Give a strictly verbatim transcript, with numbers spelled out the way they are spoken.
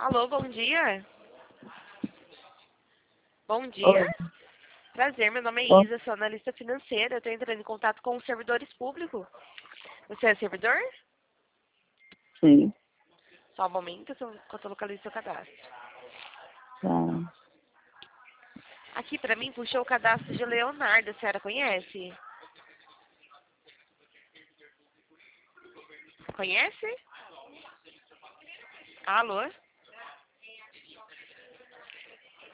Alô, bom dia. Bom Oi. dia. Prazer, meu nome é Bom, Isa, sou analista financeira. Eu estou entrando em contato com os servidores públicos. Você é servidor? sim. Só um momento, enquanto eu localizo seu cadastro. Tá. Aqui pra mim puxou o cadastro de Leonardo, a senhora conhece? Conhece? Alô?